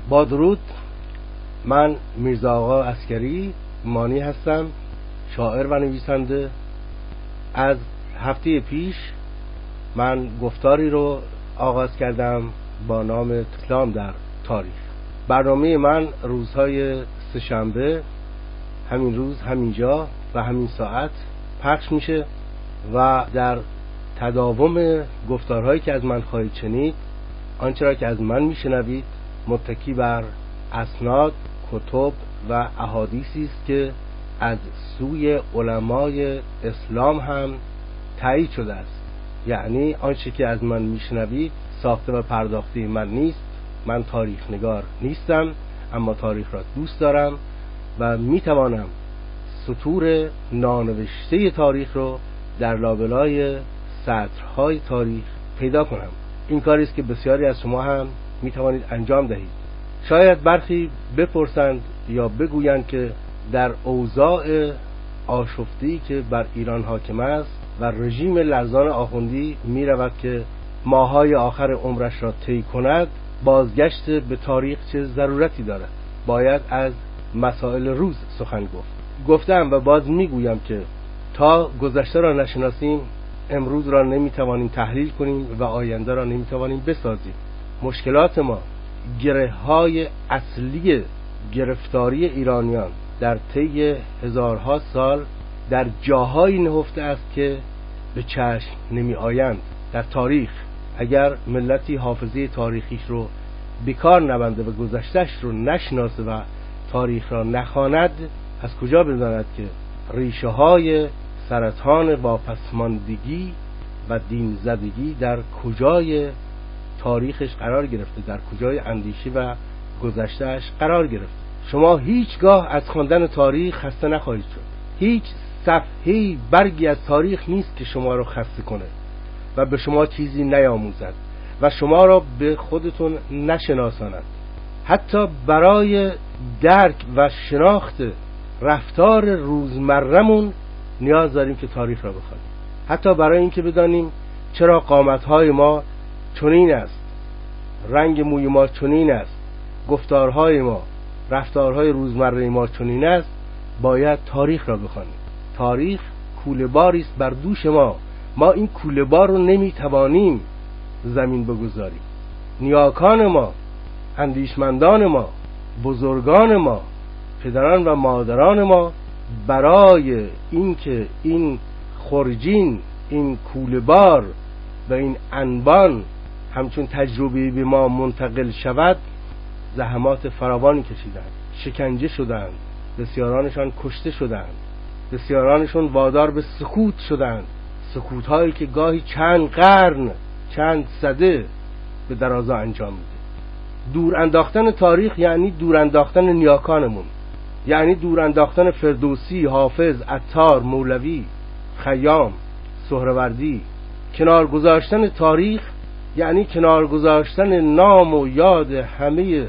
با درود. من میرزا آقا عسکری مانی هستم، شاعر و نویسنده. از هفته پیش من گفتاری رو آغاز کردم با نام اسلام در تاریخ. برنامه من روزهای سه‌شنبه همین روز، همینجا و همین ساعت پخش میشه و در تداوم گفتارهایی که از من خواهید شنید، آنچه را که از من میشنوید متکی بر اسناد، کتب و احادیثی است که از سوی علمای اسلام هم تایید شده است. یعنی آنچه که از من میشنوید ساخته و پرداخته من نیست. من تاریخ نگار نیستم، اما تاریخ را دوست دارم و میتوانم سطور نانوشته تاریخ رو در لابلای سطرهای تاریخ پیدا کنم. این کاری است که بسیاری از شما هم میتوانید انجام دهید. شاید برخی بپرسند یا بگویند که در اوضاع آشفته‌ای که بر ایران حاکم است و رژیم لرزان آخوندی میرود که ماهای آخر عمرش را طی کند، بازگشت به تاریخ چه ضرورتی دارد؟ باید از مسائل روز سخن گفتم و باز میگویم که تا گذشته را نشناسیم امروز را نمیتوانیم تحلیل کنیم و آینده را نمیتوانیم بسازیم. مشکلات ما، گره‌های اصلی گرفتاری ایرانیان در طی هزارها سال در جاهایی نهفته است که به چشم نمی آیند. در تاریخ اگر ملتی حافظه تاریخیش رو بیکار نبنده و گذشتهش رو نشناسه و تاریخ را نخواند، از کجا بداند که ریشه های سرطان واپسماندگی و دین زدگی در کجای تاریخش قرار گرفته، در کجای اندیشه و گذشتهش قرار گرفته. شما هیچگاه از خواندن تاریخ خسته نخواهید شد. هیچ صفحه‌ای برگی از تاریخ نیست که شما رو خسته کنه و به شما چیزی نیاموزد و شما را به خودتون نشناساند. حتی برای درک و شناخت رفتار روزمره‌مون نیاز داریم که تاریخ را بخونیم. حتی برای اینکه بدانیم چرا قامت‌های ما چنین است، رنگ موی ما چنین است، گفتارهای ما، رفتارهای روزمره ما چنین است، باید تاریخ را بخوانیم. تاریخ کوله‌باری است بر دوش ما. ما این کوله‌بار رو نمیتوانیم زمین بگذاریم. نیاکان ما، اندیشمندان ما، بزرگان ما، پدران و مادران ما برای اینکه این خرجین، این کوله‌بار و این انبان همچون تجربه به ما منتقل شود زحمات فراوانی کشیدند، شکنجه شدند، بسیارانشان کشته شدند، بسیارانشان وادار به سکوت شدند، سکوت‌هایی که گاهی چند قرن، چند سده به درازا انجام میده. دور انداختن تاریخ یعنی دور انداختن نیاکانمون، یعنی دور انداختن فردوسی، حافظ، عطار، مولوی، خیام، سهروردی. کنار گذاشتن تاریخ یعنی کنار گذاشتن نام و یاد همه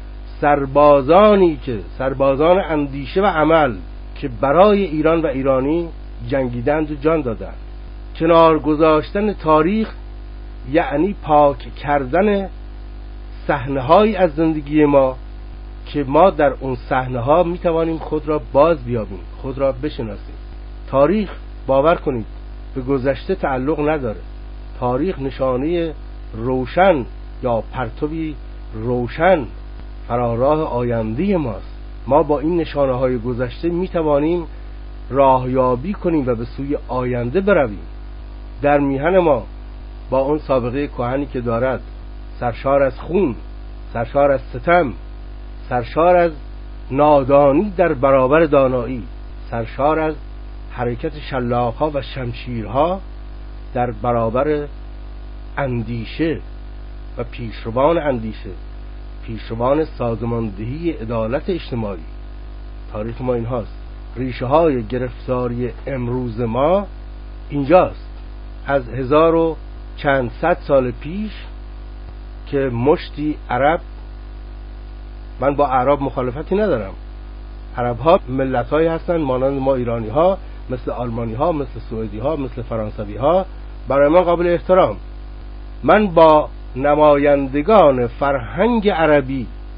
سربازان اندیشه و عمل که برای ایران و ایرانی جنگیدند و جان دادند. کنار گذاشتن تاریخ یعنی پاک کردن صحنه‌هایی از زندگی ما که ما در اون صحنه‌ها میتوانیم خود را باز بیابیم، خود را بشناسیم. تاریخ، باور کنید، به گذشته تعلق نداره. تاریخ نشانه روشن یا پرتوی روشن فراراه آینده ماست. ما با این نشانه‌های گذشته میتوانیم راهیابی کنیم و به سوی آینده برویم. در میهن ما با اون سابقه کهنی که دارد، سرشار از خون، سرشار از ستم، سرشار از نادانی در برابر دانایی، سرشار از حرکت شلاق‌ها و شمشیرها در برابر اندیشه و پیشروان اندیشه، پیشروان سازماندهی عدالت اجتماعی. تاریخ ما این هاست. ریشه های گرفتاری امروز ما اینجاست. از 1000 و چند صد سال پیش که مشتی عرب، من با عرب مخالفتی ندارم، عرب ها ملت هایی هستن مانند ما ایرانی ها، مثل آلمانی ها، مثل سوئدی ها، مثل فرانسوی ها، برای ما قابل احترام. من با نمایندگان فرهنگ عربی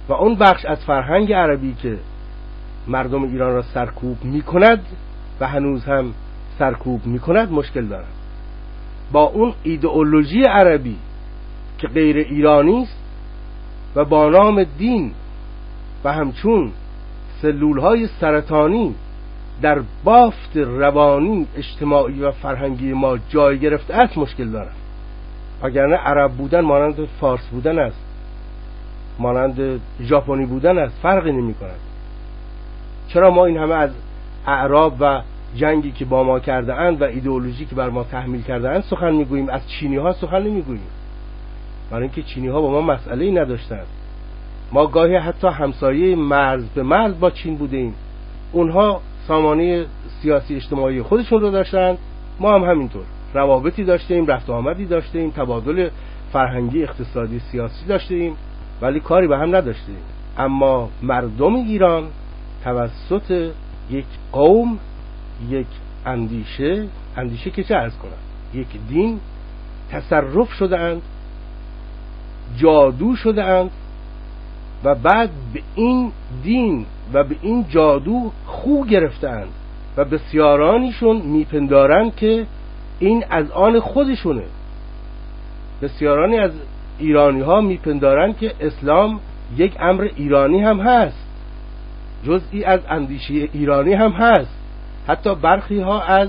و اون بخش از فرهنگ عربی که مردم ایران را سرکوب میکند و هنوز هم سرکوب میکند مشکل دارد. با اون ایدئولوژی عربی که غیر ایرانی است و با نام دین و همچون سلولهای سرطانی در بافت روانی، اجتماعی و فرهنگی ما جای گرفته است مشکل دارد. وگرنه عرب بودن مانند فارس بودن است، مانند ژاپنی بودن است، فرقی نمی کند. چرا ما این همه از اعراب و جنگی که با ما کرده اند و ایدئولوژی که بر ما تحمیل کرده اند سخن میگوییم، از چینی ها سخن نمیگوییم؟ برای اینکه چینی ها با ما مسئله‌ای نداشتند. ما گاهی حتی همسایه مرز به مرز با چین بودیم. اونها سامانه سیاسی اجتماعی خودشون رو داشتند، ما هم همینطور روابطی داشتیم، رفت و آمدی داشتیم، تبادل فرهنگی، اقتصادی، سیاسی داشتیم، ولی کاری به هم نداشتیم. اما مردم ایران توسط یک قوم، یک اندیشه که چه عرض کنم، یک دین تصرف شده اند، جادو شده اند و بعد به این دین و به این جادو خو گرفتند و بسیارانیشون میپندارند که این از آن خودشونه. بسیارانی از ایرانی ها میپندارند که اسلام یک امر ایرانی هم هست، جزئی از اندیشه ایرانی هم هست. حتی برخی ها از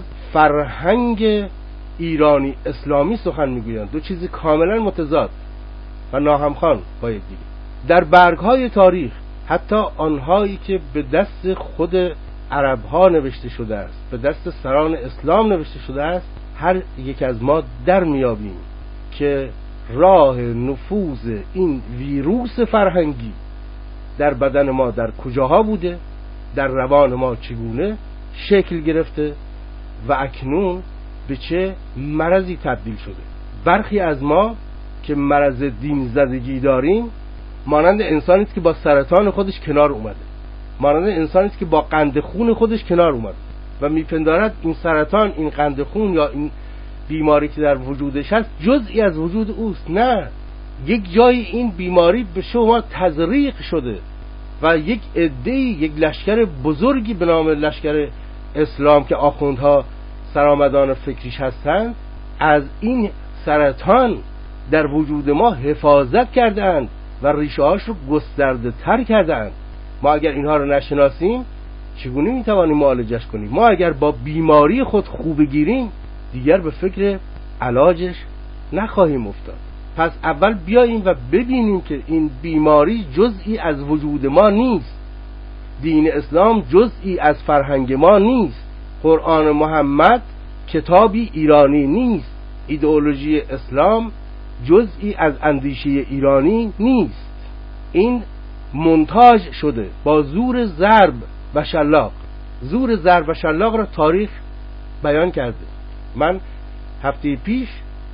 فرهنگ ایرانی اسلامی سخن میگویند، دو چیز کاملا متضاد و ناهمخوان با یکدیگر. در برگ‌های تاریخ حتی آنهایی که به دست خود عرب‌ها نوشته شده است، به دست سران اسلام نوشته شده است، هر یک از ما در میابیم که راه نفوذ این ویروس فرهنگی در بدن ما در کجاها بوده، در روان ما چگونه شکل گرفته و اکنون به چه مرضی تبدیل شده. برخی از ما که مرض دین زدگی داریم مانند انسانی است که با سرطان خودش کنار اومده، مانند انسانی است که با قند خون خودش کنار اومده و میپندارد این سرطان، این قند خون یا این بیماری که در وجودش هست جزئی از وجود اوست. نه، یک جای این بیماری به شما تزریق شده و یک عده‌ای، یک لشکر بزرگی به نام لشکر اسلام که آخوندها سرآمدان فکریش هستند، از این سرطان در وجود ما حفاظت کردند و ریشه هاش رو گسترده تر کردند. ما اگر اینها رو نشناسیم چگونه میتوانیم معالجش کنیم؟ ما اگر با بیماری خود خوب بگیریم دیگر به فکر علاجش نخواهیم افتاد. پس اول بیاییم و ببینیم که این بیماری جزئی از وجود ما نیست، دین اسلام جزئی از فرهنگ ما نیست، قرآن محمد کتابی ایرانی نیست، ایدئولوژی اسلام جزئی از اندیشه ایرانی نیست. این مونتاژ شده با زور ضرب و شلاق. زور ضرب و شلاق را تاریخ بیان کرده. من هفته پیش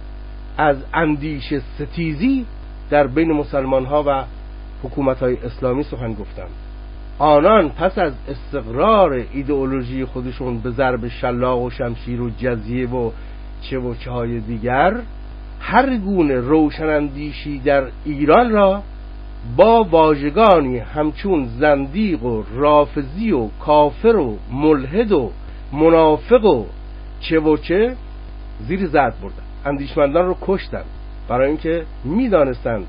از اندیشه ستیزی در بین مسلمان ها و حکومت های اسلامی سخن گفتم. آنان پس از استقرار ایدئولوژی خودشون به ضرب شلاق و شمشیر و جزیه و چه های دیگر، هر گونه روشنندیشی در ایران را با واژگانی همچون زندیق و رافضی و کافر و ملحد و منافق و چه زیر ضرب بردن. اندیشمندان رو کشتن برای اینکه میدانستند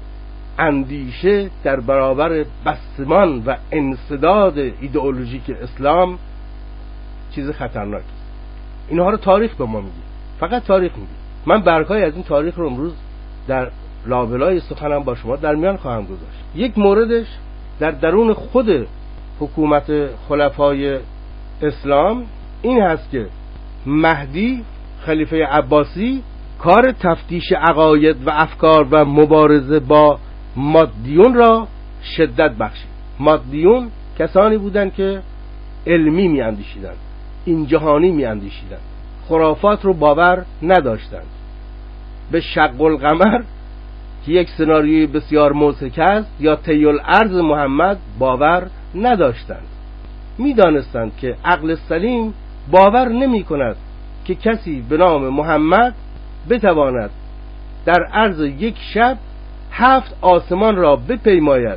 اندیشه در برابر بسمان و انسداد ایدئولوژیک اسلام چیز خطرناکی است. اینها رو تاریخ به ما میگه، فقط تاریخ میگه. من برگهای از این تاریخ رو امروز در لابلای سخنم با شما در میان خواهم گذاشت. یک موردش در درون خود حکومت خلفای اسلام این هست که مهدی خلیفه عباسی کار تفتیش عقاید و افکار و مبارزه با مادیون را شدت بخشید. مادیون کسانی بودند که علمی می اندیشیدند، این جهانی می اندیشیدند، خرافات رو باور نداشتند، به شق القمر که یک سناریوی بسیار مضحک است یا طی الارض محمد باور نداشتند. می دانستند که عقل سلیم باور نمی کند که کسی به نام محمد بتواند در عرض یک شب 7 آسمان را بپیماید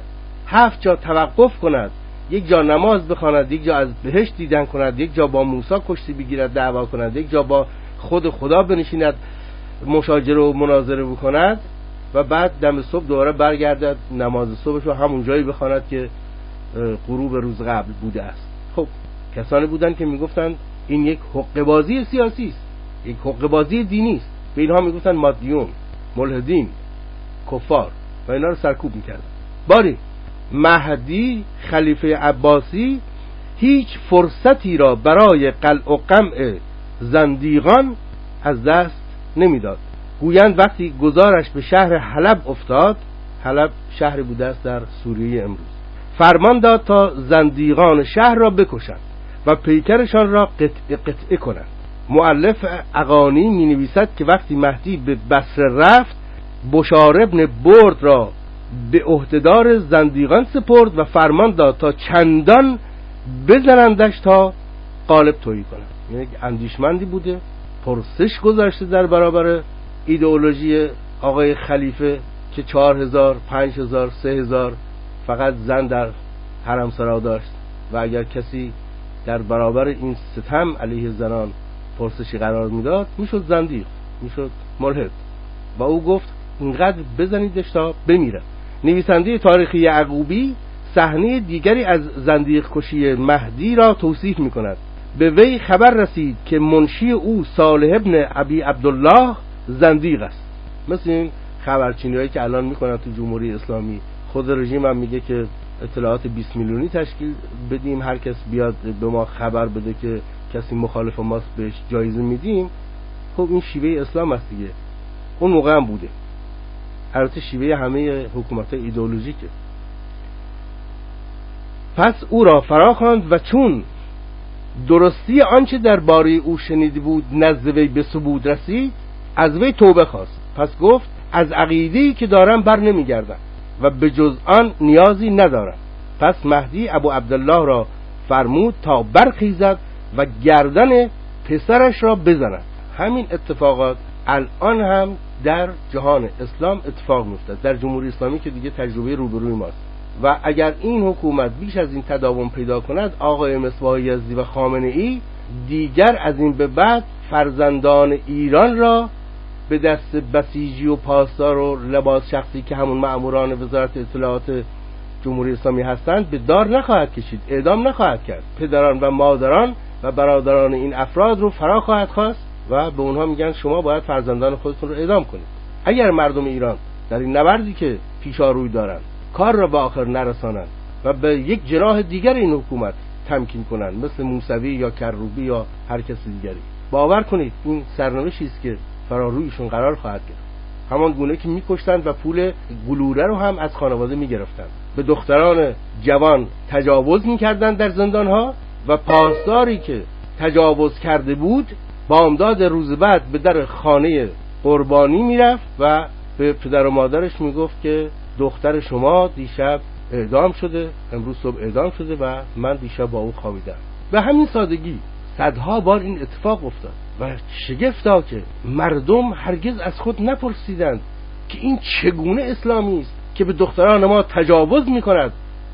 7 جا توقف کند، یک جا نماز بخواند، یک جا از بهشت دیدن کند، یک جا با موسی کشتی بگیرد دعوا کند، یک جا با خود خدا بنشیند مشاجره و مناظره بکند و بعد دم صبح دوباره برگردد نماز صبحش رو همون جایی بخواند که غروب روز قبل بوده است. خب کسانی بودن که میگفتند این یک حقه‌بازی سیاسی است، یک حقه‌بازی دینی است. به اینها میگفتن مادیون، ملحدین، کفار و اینا رو سرکوب میکردن. باری مهدی خلیفه عباسی هیچ فرصتی را برای قلع و قمع زندیقان از دست نمیداد. گویند وقتی گذارش به شهر حلب افتاد، حلب شهری بوده است در سوریه امروز، فرمان داد تا زندیقان شهر را بکشند و پیکرشان را قطعه کنند. مؤلف اغانی می نویسد که وقتی مهدی به بصره رفت، بشار ابن برد را به عهدهدار زندیقان سپرد و فرمان داد تا چندان بزنندش تا قالب تویی کنند. یعنی اندیشمندی بوده، پرسش گذاشته در برابر ایدئولوژی آقای خلیفه که 4000 5000 3000 فقط زن در حرمسرا داشت و اگر کسی در برابر این ستم علیه زنان پرسشی قرار میداد میشد زندیق، میشد ملحد. و او گفت اینقدر بزنیدش تا بمیره. نویسنده تاریخی یعقوبی صحنه دیگری از زندیق کشی مهدی را توصیف میکند. به وی خبر رسید که منشی او صالح ابن ابی عبدالله زندیق است. مثل این خبرچینی هایی که الان میکنن تو جمهوری اسلامی. خود رژیم هم میگه که اطلاعات 20 میلیونی تشکیل بدیم، هر کس بیاد به ما خبر بده که کسی مخالف ماست بهش جایزه میدیم. خب این شیوه اسلام است دیگه، اون موقع هم بوده، البته شیوه همه حکومت ایدئولوژیکه. پس او را فرا خواند و چون درستی آنچه درباره او شنیده بود نزد وی به ثبوت رسید، از وی توبه خواست. پس گفت از عقیده‌ای که دارم بر نمیگردم و به جز آن نیازی ندارم. پس مهدی ابو عبدالله را فرمود تا برخیزد و گردن پسرش را بزند. همین اتفاقات الان هم در جهان اسلام اتفاق می‌افتد، در جمهوری اسلامی که دیگه تجربه روبروی ماست. و اگر این حکومت بیش از این تداوم پیدا کند، آقای مصباح یزدی و خامنه‌ای دیگر از این به بعد فرزندان ایران را به دست بسیجی و پاسدار و لباس شخصی که همون مأموران وزارت اطلاعات جمهوری اسلامی هستند به دار نخواهد کشید، اعدام نخواهد کرد. پدران و مادران و برادران این افراد رو فرا خواهد خواست و به اونها میگن شما باید فرزندان خودتون رو اعدام کنید. اگر مردم ایران در این نبردی که پیشاروی دارند کار را به آخر نرسانند و به یک جناح دیگر این حکومت تمکین کنند، مثل موسوی یا کروبی یا هر کسی دیگری، باور کنید این سرنوشتی است که فرارویشون قرار خواهد گرفت. همان گونه که میکشتند و پول گلوله رو هم از خانواده میگرفتند، به دختران جوان تجاوز میکردند در زندانها و پاسداری که تجاوز کرده بود بامداد روز بعد به در خانه قربانی میرفت و به پدر و مادرش میگفت که دختر شما دیشب اعدام شده، امروز صبح اعدام شده و من دیشب با او خوابیدم. به همین سادگی صدها بار این اتفاق افتاد و شگفتا که مردم هرگز از خود نپرسیدند که این چگونه اسلامی است که به دختران ما تجاوز میکند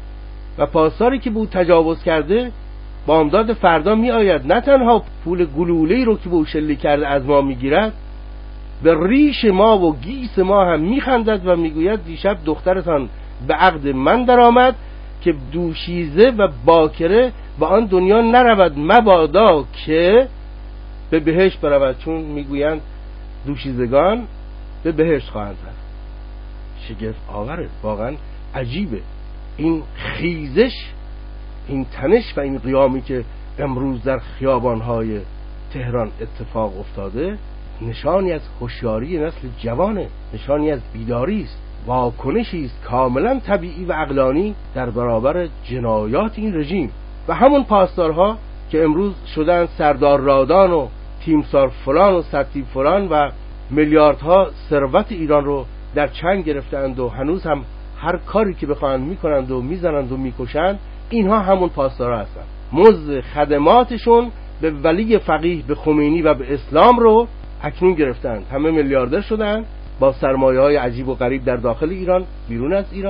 و پاسداری که به او تجاوز کرده بامداد فردا می آید، نه تنها پول گلوله‌ای رو که به او شلیک کرده از ما میگیرد، به ریش ما و گیس ما هم میخندد و میگوید دیشب دخترتان به عقد من در آمد که دوشیزه و باکره به آن دنیا نرود مبادا که به بهشت برود، چون میگویند دوشیزگان به بهشت خواهند رفت. شگفت آوره، واقعا عجیبه این خیزش، این تنش و این قیامی که امروز در خیابانهای تهران اتفاق افتاده نشانی از هوشیاری نسل جوانه، نشانی از بیداری است، واکنشی است کاملا طبیعی و عقلانی در برابر جنایات این رژیم. و همون پاسدارها که امروز شدن سردار رادان و تیمسار فلان و سرتیپ فلان و میلیاردها ثروت ایران رو در چنگ گرفتند و هنوز هم هر کاری که بخواهند میکنند و میزنند و میکشند، اینها همون پاسدارها هستند. مزد خدماتشون به ولی فقیه، به خمینی و به اسلام رو اکنون گرفتند. همه میلیاردر شدند با سرمایه‌های عجیب و غریب در داخل ایران، بیرون از ایران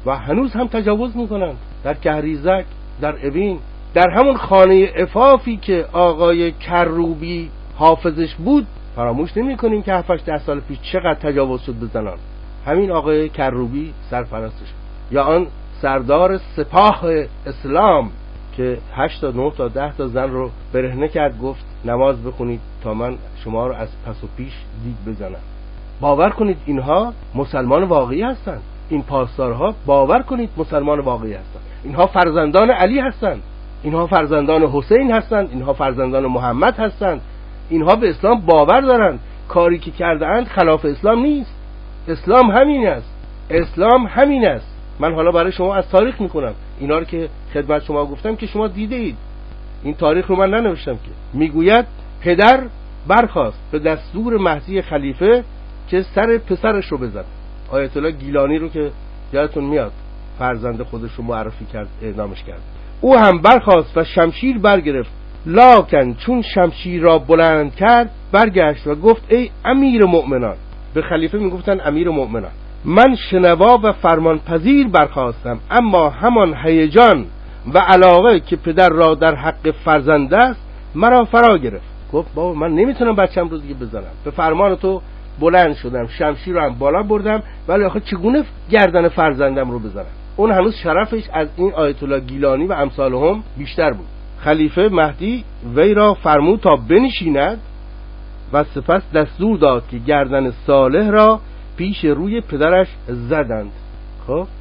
و هنوز هم تجاوز میکنند در کهریزک، در اوین، در همون خانه عفافی که آقای کروبی حافظش بود. فراموش نمی کنیم که 7-10 سال پیش چقدر تجاوز شد به زنان. همین آقای کروبی سرپرستش، یا آن سردار سپاه اسلام که 8 تا 9 تا 10 تا زن رو برهنه کرد، گفت نماز بخونید تا من شما رو از پس و پیش دیگ بزنم. باور کنید اینها مسلمان واقعی هستند. این پاسدارها باور کنید مسلمان واقعی هستند. اینها فرزندان علی هستند، اینها فرزندان حسین هستند، اینها فرزندان محمد هستند. اینها به اسلام باور دارند. کاری که کرده اند خلاف اسلام نیست. اسلام همین است. اسلام همین است. من حالا برای شما از تاریخ میکنم اینا رو که خدمت شما گفتم که شما دیده اید. این تاریخ رو من ننوشتم که. میگوید پدر برخاست به دستور مهدی خلیفه که سر پسرش رو بزن. آیت الله گیلانی رو که یادتون میاد فرزند خودش رو معرفی کرد، اعدامش کرد. او هم برخاست و شمشیر برگرفت، لکن چون شمشیر را بلند کرد برگشت و گفت ای امیر مؤمنان. به خلیفه میگفتن امیر مؤمنان. من شنوا و فرمان پذیر برخاستم، اما همان هیجان و علاقه که پدر را در حق فرزند است مرا فرا گرفت. گفت بابا من نمیتونم بچم رو دیگه بزنم، به فرمان تو بلند شدم، شمشیر رو هم بالا بردم، ولی آخه چگونه گردن فرزندم رو بزنم؟ اون هنوز شرفش از این آیت الله گیلانی و امثالهم بیشتر بود. خلیفه مهدی وی را فرمود تا بنشیند و سپس دستور داد که گردن صالح را پیش روی پدرش زدند. خب